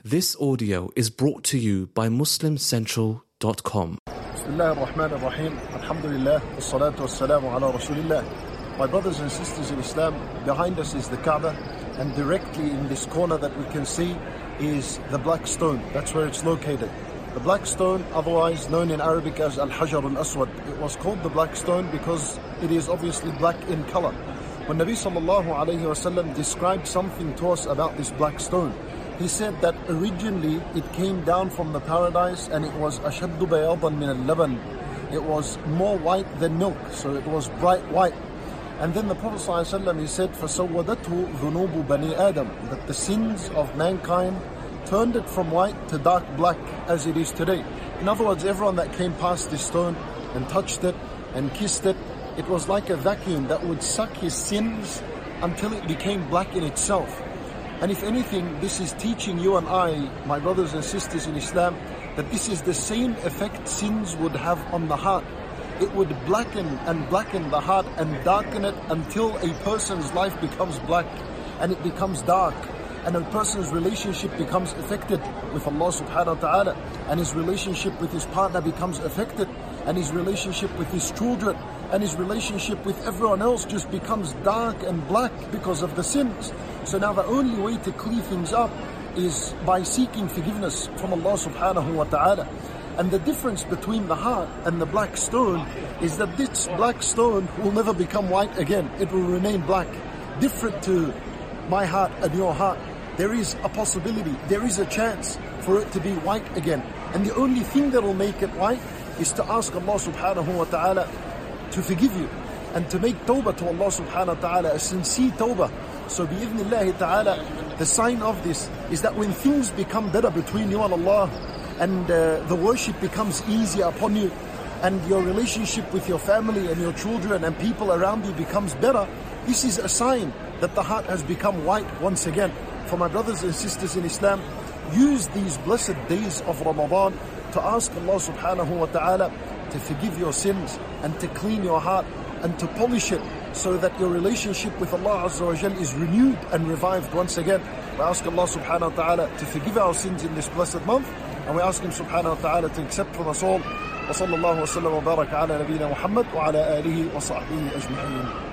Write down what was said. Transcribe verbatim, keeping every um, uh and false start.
This audio is brought to you by muslim central dot com. Bismillah ar-Rahman ar-Rahim. Alhamdulillah. Wassalatu wassalamu ala Rasulillah. My brothers and sisters in Islam, behind us is the Kaaba, and directly in this corner that we can see is the black stone. That's where it's located. The black stone, otherwise known in Arabic as Al-Hajar al-Aswad. It was called the black stone because it is obviously black in color. When Nabi sallallahu alayhi wa sallam described something to us about this black stone, he said that originally it came down from the paradise and it was ashaddu bayadan min al-laban. It was more white than milk, so it was bright white. And then the Prophet ﷺ, he said, فَسَوَّدَتْهُ ذُنُوبُ بَنِي آدَمَ, that the sins of mankind turned it from white to dark black as it is today. In other words, everyone that came past this stone and touched it and kissed it, it was like a vacuum that would suck his sins until it became black in itself. And if anything, this is teaching you and I, my brothers and sisters in Islam, that this is the same effect sins would have on the heart. It would blacken and blacken the heart and darken it until a person's life becomes black and it becomes dark. And a person's relationship becomes affected with Allah subhanahu wa ta'ala, and his relationship with his partner becomes affected, and his relationship with his children and his relationship with everyone else just becomes dark and black because of the sins. So now the only way to clear things up is by seeking forgiveness from Allah subhanahu wa ta'ala. And the difference between the heart and the black stone is that this black stone will never become white again. It will remain black. Different to my heart and your heart, there is a possibility, there is a chance for it to be white again. And the only thing that will make it white is to ask Allah subhanahu wa ta'ala to forgive you and to make tawbah to Allah subhanahu wa ta'ala, a sincere tawbah. So bi'idhnillahi ta'ala, the sign of this is that when things become better between you and Allah, and uh, the worship becomes easier upon you, and your relationship with your family and your children and people around you becomes better, this is a sign that the heart has become white once again. For my brothers and sisters in Islam, use these blessed days of Ramadan to ask Allah subhanahu wa ta'ala to forgive your sins and to clean your heart and to polish it so that your relationship with Allah Azza wa Jal is renewed and revived once again. We ask Allah subhanahu wa ta'ala to forgive our sins in this blessed month, and we ask Him subhanahu wa ta'ala to accept from us all. وصلى الله وسلم وبارك على نبينا محمد وعلى آله وصحبه أجمعين.